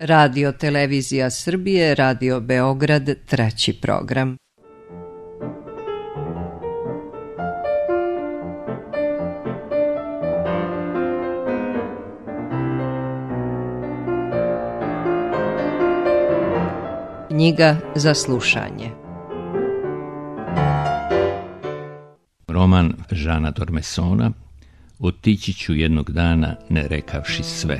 Radio Televizija Srbije, Radio Beograd, 3. program. Knjiga za slušanje. Roman Žana Dormesona Otići ću jednog dana ne rekavši sve.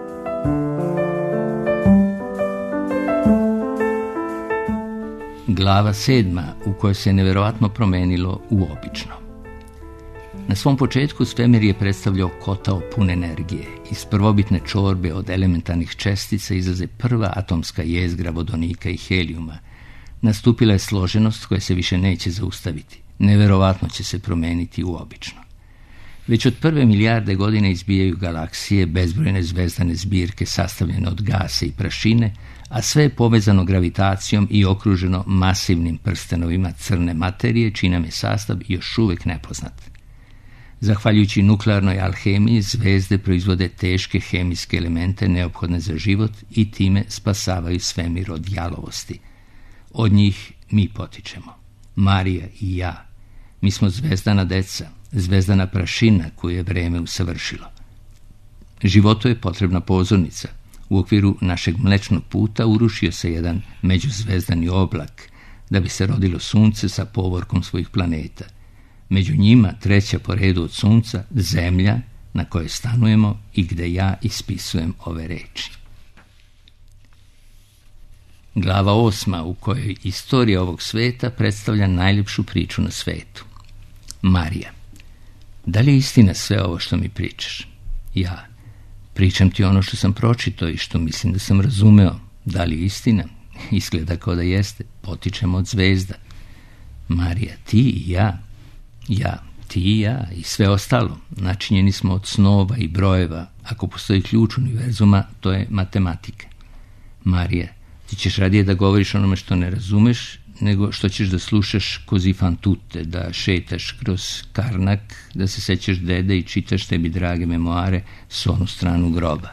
Glava 7. u kojoj se neverovatno promenilo u obično. Na svom početku svemir je predstavljao kotao pun energije. Iz prvobitne čorbe od elementarnih čestica izlaze prva atomska jezgra vodonika i helijuma. Nastupila je složenost koja se više neće zaustaviti. Neverovatno će se promeniti u obično. Već od prve milijarde godine izbijaju galaksije, bezbrojne zvezdane zbirke sastavljene od gasa i prašine, a sve je povezano gravitacijom i okruženo masivnim prstenovima crne materije, čiji nam je sastav još uvijek nepoznat. Zahvaljujući nuklearnoj alhemiji, zvezde proizvode teške hemijske elemente neophodne za život i time spasavaju svemir od jalovosti. Od njih mi potičemo. Marija i ja. Mi smo zvezdana deca, zvezdana prašina koju je vreme usavršilo. Životu je potrebna pozornica. U okviru našeg mlečnog puta urušio se jedan međuzvezdani oblak da bi se rodilo sunce sa povorkom svojih planeta. Među njima treća po redu od sunca, zemlja na kojoj stanujemo i gde ja ispisujem ove reči. Glava 8. u kojoj istorija ovog sveta predstavlja najljepšu priču na svetu. Marija. Da li je istina sve ovo što mi pričaš? Ja. Pričam ti ono što sam pročitao i što mislim da sam razumeo. Da li je istina? Izgleda kao da jeste. Potičemo od zvezda. Marija, ti i ja. Ja, ti i ja i sve ostalo. Načinjeni smo od snova i brojeva. Ako postoji ključ univerzuma, to je matematika. Marija, ti ćeš radije da govoriš onome što ne razumeš, nego što ćeš da slušaš Così fan tutte, da šetaš kroz Karnak, da se sećaš dede i čitaš tebi drage memoare s onu stranu groba.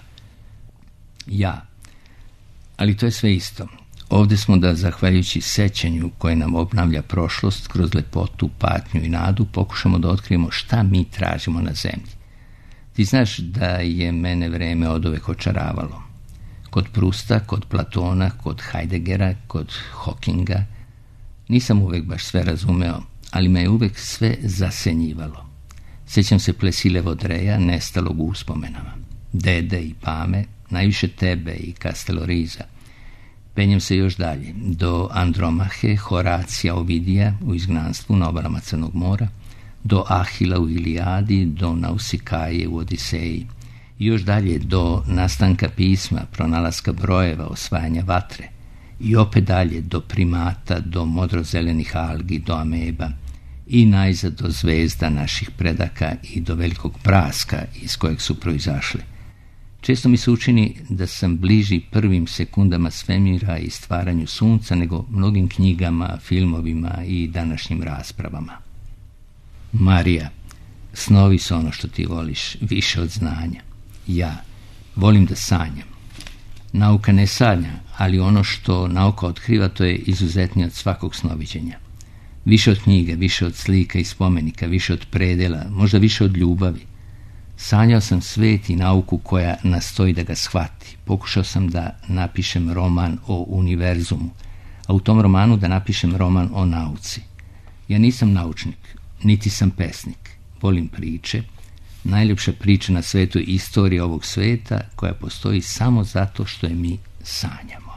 Ja. Ali to je sve isto. Ovdje smo da, zahvaljujući sećanju koje nam obnavlja prošlost, kroz lepotu, patnju i nadu, pokušamo da otkrijemo šta mi tražimo na zemlji. Ti znaš da je mene vreme oduvek očaravalo. Kod Prusta, kod Platona, kod Heideggera, kod Hawkinga. Nisam uvek baš sve razumeo, ali me je uvek sve zasenjivalo. Sjećam se Plesile Vodreja, nestalog u uspomenama. Dede i Pame, najviše tebe i Casteloriza. Penjem se još dalje, do Andromahe, Horacija, Ovidija u Izgnanstvu na obalama Crnog mora, do Ahila u Ilijadi, do Nausikaje u Odiseji. I još dalje do nastanka pisma, pronalaska brojeva, osvajanja vatre. I opet dalje do primata, do modrozelenih algi, do ameba. I najzad do zvezda naših predaka i do velikog praska iz kojeg su proizašle. Često mi se učini da sam bliži prvim sekundama svemira i stvaranju sunca nego mnogim knjigama, filmovima i današnjim raspravama. Marija, snovi su ono što ti voliš, više od znanja. Ja volim da sanjam. Nauka ne sanja, ali ono što nauka otkriva, to je izuzetnije od svakog snoviđenja. Više od knjiga, više od slika i spomenika, više od predela, možda više od ljubavi. Sanjao sam svet i nauku koja nastoji da ga shvati. Pokušao sam da napišem roman o univerzumu, a u tom romanu da napišem roman o nauci. Ja nisam naučnik, niti sam pesnik. Volim priče. Najljepša priča na svetu je istorija ovog sveta koja postoji samo zato što je mi sanjamo.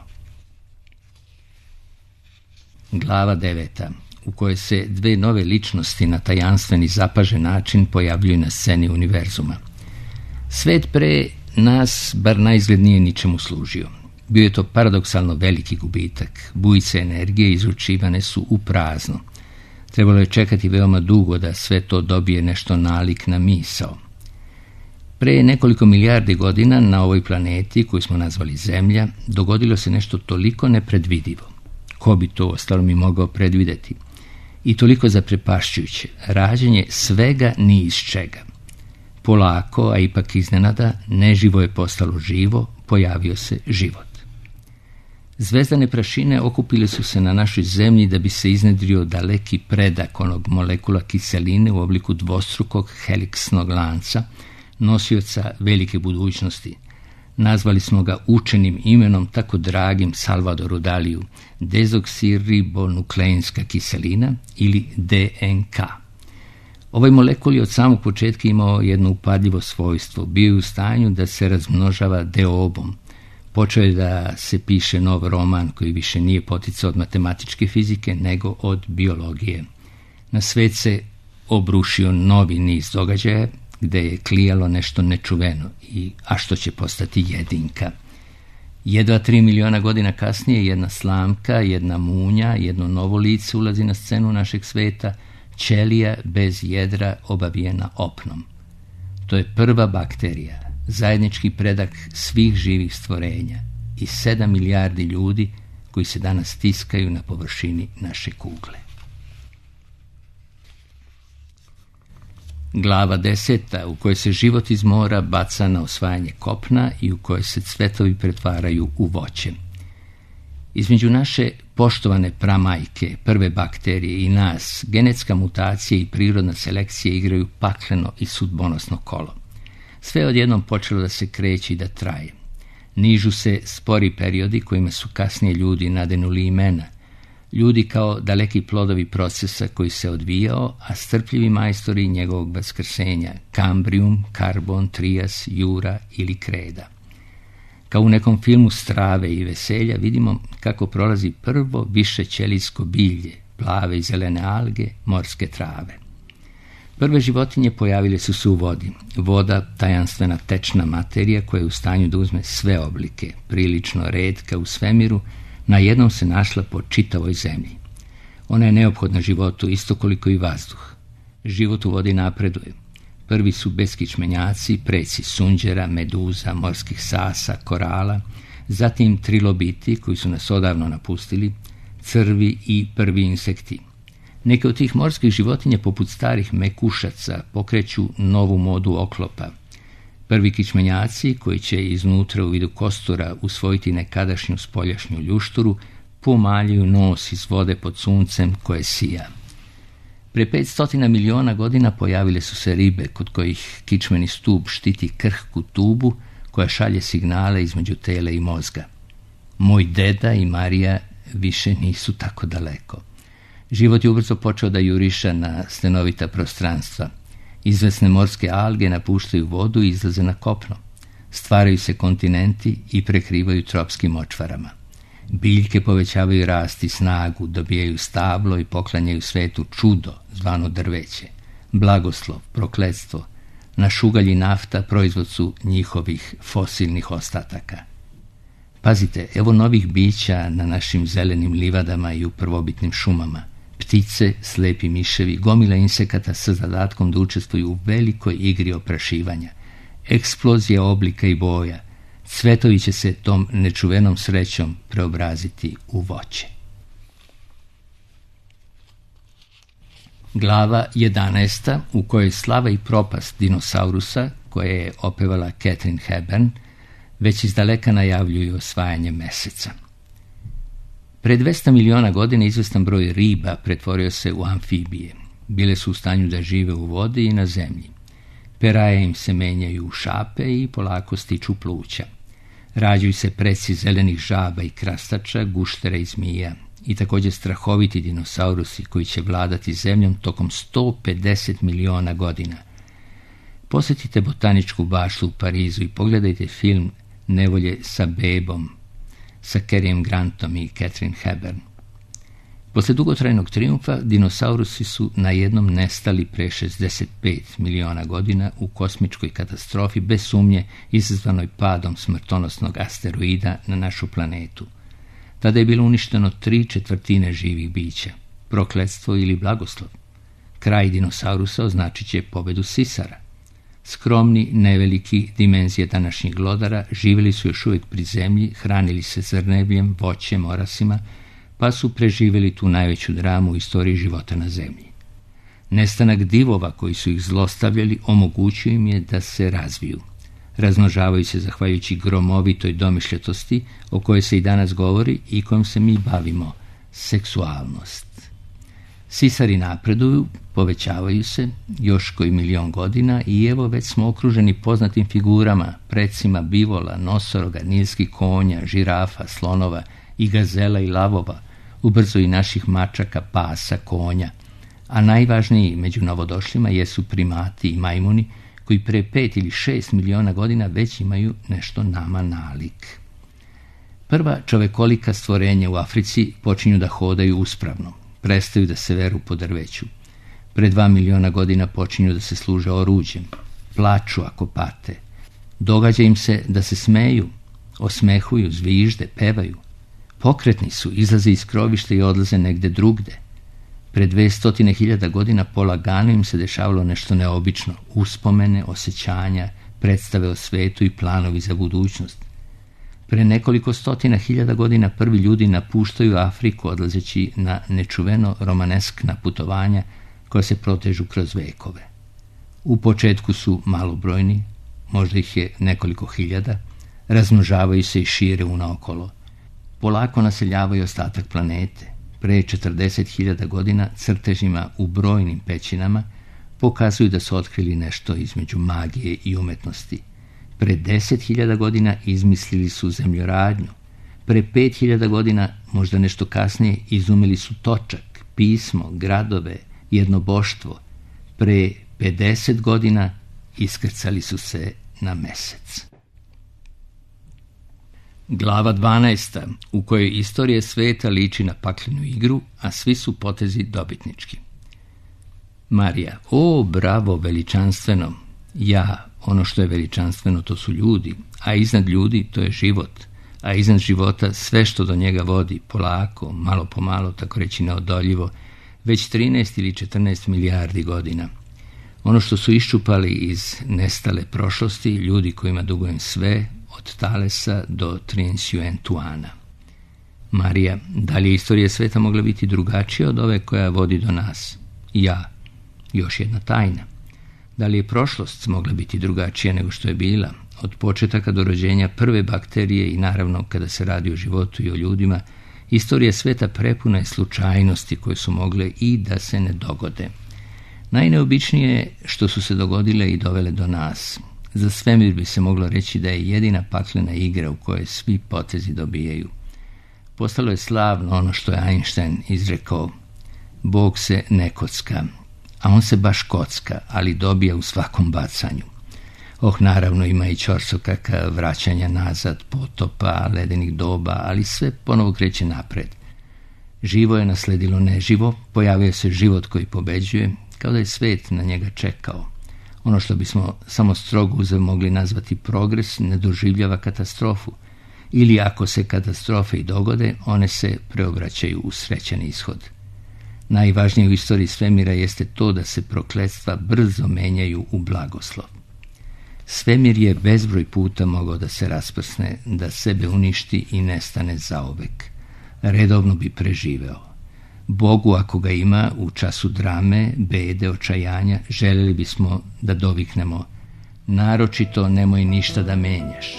Glava 9. u kojoj se dve nove ličnosti na tajanstveni zapažen način pojavljuju na sceni univerzuma. Svet pre nas bar naizgled nije ničemu služio. Bio je to paradoksalno veliki gubitak. Bujice energije izručivane su u prazno. Trebalo je čekati veoma dugo da sve to dobije nešto nalik na misao. Pre nekoliko milijardi godina na ovoj planeti, koju smo nazvali Zemlja, dogodilo se nešto toliko nepredvidivo. Ko bi to ostalo mi mogao predvideti? I toliko zaprepašćujuće, rađenje svega ni iz čega. Polako, a ipak iznenada, neživo je postalo živo, pojavio se život. Zvezdane prašine okupile su se na našoj zemlji da bi se iznedrio daleki predak onog molekula kiseline u obliku dvostrukog heliksnog lanca, nosioca velike budućnosti. Nazvali smo ga učenim imenom tako dragim Salvadoru Daliju, dezoksiribonukleinska kiselina ili DNK. Ovaj molekul je od samog početka imao jedno upadljivo svojstvo. Bio je u stanju da se razmnožava deobom. Počeo je da se piše nov roman koji više nije poticao od matematičke fizike nego od biologije. Na svet se obrušio novi niz događaja gde je klijalo nešto nečuveno, a što će postati jedinka. Jedva 3 miliona godina kasnije jedna slamka, jedna munja, jedno novo lice ulazi na scenu našeg sveta, ćelija bez jedra obavijena opnom. To je prva bakterija, zajednički predak svih živih stvorenja i 7 milijardi ljudi koji se danas stiskaju na površini naše kugle. Glava 10. u kojoj se život iz mora baca na osvajanje kopna i u kojoj se cvetovi pretvaraju u voće. Između naše poštovane pramajke, prve bakterije i nas, genetska mutacija i prirodna selekcija igraju pakleno i sudbonosno kolo. Sve odjednom počelo da se kreće i da traje. Nižu se spori periodi kojima su kasnije ljudi nadenuli imena. Ljudi kao daleki plodovi procesa koji se odvijao, a strpljivi majstori njegovog vaskrsenja, Kambrium, Karbon, Trijas, Jura ili Kreda. Kao u nekom filmu strave i veselja vidimo kako prolazi prvo višećelijsko bilje, plave i zelene alge, morske trave. Prve životinje pojavile su se u vodi. Voda, tajanstvena tečna materija koja je u stanju da uzme sve oblike, prilično retka u svemiru, najednom se našla po čitavoj zemlji. Ona je neophodna životu isto koliko i vazduh. Život u vodi napreduje. Prvi su beskičmenjaci, preci sunđera, meduza, morskih sasa, korala, zatim trilobiti koji su nas odavno napustili, crvi i prvi insekti. Neke od tih morskih životinja poput starih mekušaca pokreću novu modu oklopa. Prvi kičmenjaci koji će iznutra u vidu kostura usvojiti nekadašnju spoljašnju ljušturu pomaljaju nos iz vode pod suncem koje sija. Pre 500 miliona godina pojavile su se ribe kod kojih kičmeni stub štiti krhku tubu koja šalje signale između tela i mozga. Moj deda i Marija više nisu tako daleko. Život je ubrzo počeo da juriša na stenovita prostranstva. Izvesne morske alge napuštaju vodu i izlaze na kopno. Stvaraju se kontinenti i prekrivaju tropskim močvarama. Biljke povećavaju rast i snagu, dobijaju stablo i poklanjaju svetu čudo, zvano drveće. Blagoslov, prokletstvo, naš ugalj i nafta proizvod su njihovih fosilnih ostataka. Pazite, evo novih bića na našim zelenim livadama i u prvobitnim šumama. Ptice, slepi miševi, gomila insekata sa zadatkom da učestvuju u velikoj igri oprašivanja. Eksplozija oblika i boja. Cvetovi će se tom nečuvenom srećom preobraziti u voće. Glava 11. u kojoj slava i propast dinosaurusa, koje je opevala Katharine Hepburn, već izdaleka najavljuju osvajanje meseca. Pre 200 miliona godina izvestan broj riba pretvorio se u amfibije. Bile su u stanju da žive u vodi i na zemlji. Peraje im se menjaju u šape i polako stiču pluća. Rađuju se preci zelenih žaba i krastača, guštera i zmija i također strahoviti dinosaurusi koji će vladati zemljom tokom 150 miliona godina. Posjetite botaničku baštu u Parizu i pogledajte film Nevolje sa bebom sa Carijem Grantom i Katharine Hepburn. Posle dugotrajnog trijumfa dinosaurusi su najednom nestali pre 65 miliona godina u kosmičkoj katastrofi bez sumnje izazvanoj padom smrtonosnog asteroida na našu planetu. Tada je bilo uništeno 3/4 živih bića. Prokletstvo ili blagoslov. Kraj dinosaurusa označit će pobedu sisara. Skromni, neveliki dimenzije današnjih glodara živjeli su još uvijek pri zemlji, hranili se zrnebljem, voćem, orasima, pa su preživjeli tu najveću dramu u istoriji života na zemlji. Nestanak divova koji su ih zlostavljali omogućio im je da se razviju. Razmnožavaju se zahvaljujući gromovitoj domišljatosti o kojoj se i danas govori i kojom se mi bavimo, seksualnost. Sisari napreduju, povećavaju se još koji 1.000.000 godina i evo već smo okruženi poznatim figurama, precima bivola, nosoroga, nilskih konja, žirafa, slonova i gazela i lavova, ubrzo i naših mačaka, pasa, konja, a najvažniji među novodošlima jesu primati i majmuni koji pre 5 ili 6 miliona godina već imaju nešto nama nalik. Prva čovekolika stvorenja u Africi počinju da hodaju uspravno, prestaju da se veru po drveću. Pre 2 miliona godina počinju da se služe oruđem, plaču ako pate. Događa im se da se smeju, osmehuju, zvižde, pevaju. Pokretni su, izlaze iz krovišta i odlaze negde drugde. Pre 200.000 godina polagano im se dešavalo nešto neobično, uspomene, osjećanja, predstave o svetu i planovi za budućnost. Pre nekoliko 100.000 godina prvi ljudi napuštaju Afriku odlazeći na nečuveno romaneskna putovanja koja se protežu kroz vekove. U početku su malobrojni, možda ih je nekoliko hiljada, razmnožavaju se i šire unaokolo. Polako naseljavaju ostatak planete. Pre 40.000 godina crtežima u brojnim pećinama pokazuju da su otkrili nešto između magije i umetnosti. Pre 10.000 godina izmislili su zemljoradnju. Pre 5.000 godina, možda nešto kasnije, izumili su točak, pismo, gradove, jednoboštvo. Pre 50 godina iskrcali su se na mesec. Glava 12. u kojoj istorija sveta liči na paklenu igru, a svi su potezi dobitnički. Marija, o, bravo, veličanstveno. Ja, ono što je veličanstveno, to su ljudi, a iznad ljudi to je život, a iznad života sve što do njega vodi, polako, malo po malo, tako reći neodoljivo, već 13 ili 14 milijardi godina. Ono što su iščupali iz nestale prošlosti, ljudi kojima dugujem sve, od Talesa do Triensuentuana. Marija, da li je istorija sveta mogla biti drugačija od ove koja vodi do nas? Ja, još jedna tajna. Da li je prošlost mogla biti drugačija nego što je bila? Od početaka do rođenja prve bakterije i naravno kada se radi o životu i o ljudima, istorija sveta prepuna je slučajnosti koje su mogle i da se ne dogode. Najneobičnije je što su se dogodile i dovele do nas. Za svemir bi se moglo reći da je jedina paklena igra u kojoj svi potezi dobijaju. Postalo je slavno ono što je Einstein izrekao: Bog se ne kocka, a on se baš kocka, ali dobija u svakom bacanju. Naravno ima i ćorsokaka, vraćanja nazad, potopa, ledenih doba, ali sve ponovo kreće napred. Živo je nasledilo neživo, pojavio se život koji pobeđuje, kao da je svet na njega čekao. Ono što bismo samo strogo uzeo mogli nazvati progres ne doživljava katastrofu, ili ako se katastrofe i dogode, one se preobraćaju u srećan ishod. Najvažnije u istoriji svemira jeste to da se prokletstva brzo menjaju u blagoslov. Svemir je bezbroj puta mogao da se rasprsne, da sebe uništi i nestane zauvek. Redovno bi preživeo. Bogu, ako ga ima, u času drame, bede, očajanja, željeli bismo da doviknemo: naročito nemoj ništa da menjaš.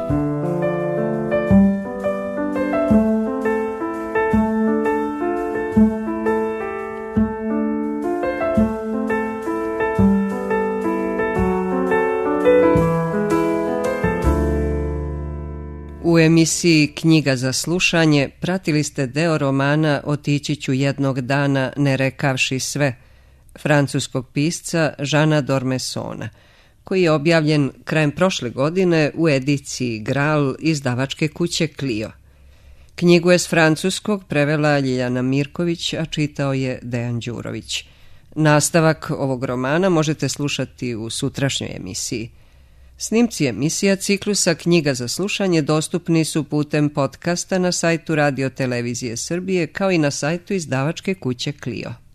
U emisiji Knjiga za slušanje pratili ste deo romana Otići ću jednog dana ne rekavši sve, francuskog pisca Jeana d'Ormessona, koji je objavljen krajem prošle godine u ediciji Graal izdavačke kuće Clio. Knjigu je s francuskog prevela Ljiljana Mirković, a čitao je Dejan Đurović. Nastavak ovog romana možete slušati u sutrašnjoj emisiji. Snimci emisija ciklusa Knjiga za slušanje dostupni su putem podcasta na sajtu Radio Televizije Srbije, kao i na sajtu izdavačke kuće Clio.